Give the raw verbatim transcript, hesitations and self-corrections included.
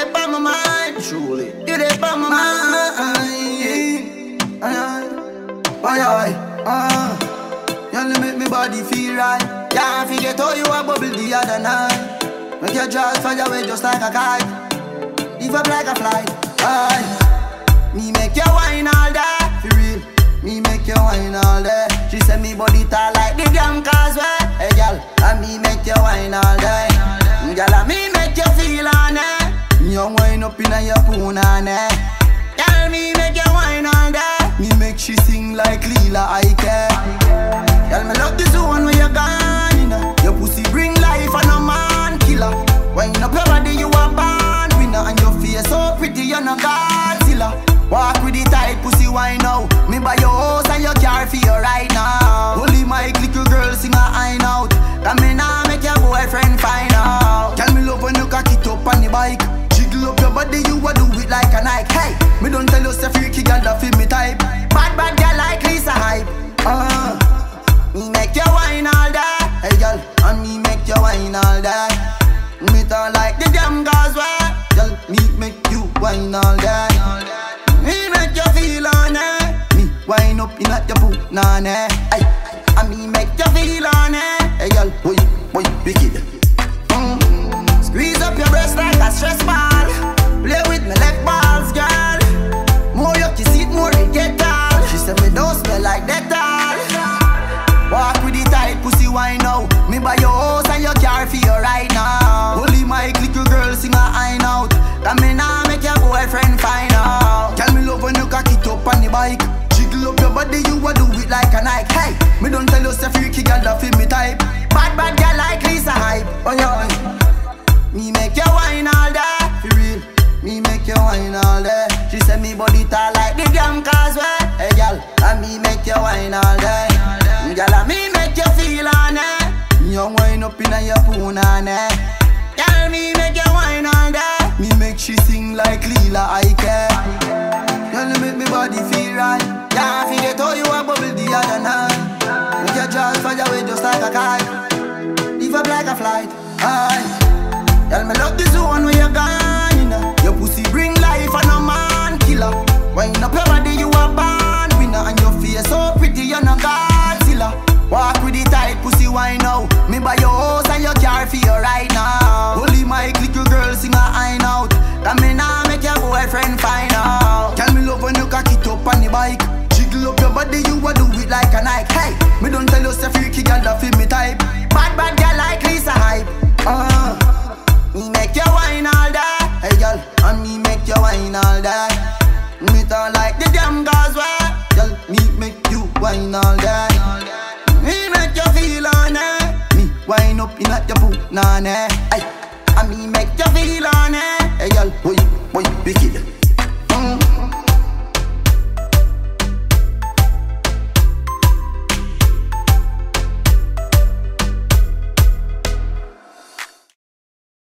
dey on my mind. Truly, you dey on my mind. Aye, aye, aye, aye. You make me body feel right. Yeah, I forget how you a bubble the other night. Make your jaws fly away just like a kite. Live up like a fly. Aye. Me make you wine all day. For real. Me make you wine all day. She said me body tall like the damn causeway. Hey girl, and me make you wine all day. Girl, and me make you feel on it. You wine up in a your poon on it. Girl, me make you wine all day. Me make she sing like Lila I care. Girl, me love the zone where you gone, you know. Your pussy bring life and a man killer. Wine up your body, you a band winner. And your face so pretty, you're no Godzilla. Walk with the tight pussy wine now. Me buy your house and your car for you right now. Holy mic, little girl sing a high out. Come in now, make your boyfriend find out. Tell me love when you cock it up on the bike. Jiggle up your body, you a do it like a Nike. Hey, me don't tell you say freaky girl that feel me type. Bad bad girl like Lisa Hype. Uh, me make you wine all day. Hey girl, and me make you wine all day. Me don't like the damn causeway. Girl, me make you wine all day. Me make you feel on it. Me wine up in at your boot, nah, nah. Ay, and me make you feel on it. Hey girl, boy, boy, wicked. Mm. Squeeze up your breast like a stress ball. Play with me like balls, girl. More you kiss it, more you get tall. She said me don't smell like that all. Walk with the tight pussy wine now. Me buy your house and your car for you right now. Holy mic, little girl sing a high out. Come in now, make your boyfriend find out. Tell me love when you cock it up on the bike. Jiggle up your body, you a do it like a Nike. Hey, me don't tell you say freaky girl that feel me type. Bad bad girl like Lisa Hype. Oh yeah. Me make you wine all day. For real. Me make you wine all day. She said me body tall like the damn causeway. Hey girl, and me make you wine all day. Girl, and me make you feel on it. You wine up in a your poon on it. Girl, me make you wine all day. Me make she sing like Lila I care. Girl, you make me body feel right. Yeah, I forget how you a bubble the other night. Make your jaws fly away just like a kite. Live up like a flight. Aye. Girl, me love the zone where you gone, you know. Your pussy bring life and a man killer. Wine up your body, you a band winner. And your face so pretty, you're no Godzilla. Walk with the tight pussy wine now. Me buy your house and your car for you right now. Holy mic, little girl sing a high out. Come in now, make your boyfriend find out. Tell me love when you cock it up on the bike. Jiggle up your body, you a do it like a Nike. Hey, me don't tell you say freaky girl that feel me type. Bad bad girl like Lisa Hype. Uh, me make you wine all day. Hey girl, and me make you wine all day. Me don't like the damn causeway. Girl, me make you wine all day. Me make you feel on it. Me wine up in at your boot, nah, nah. Ay, and me make you feel on it. Hey girl, boy.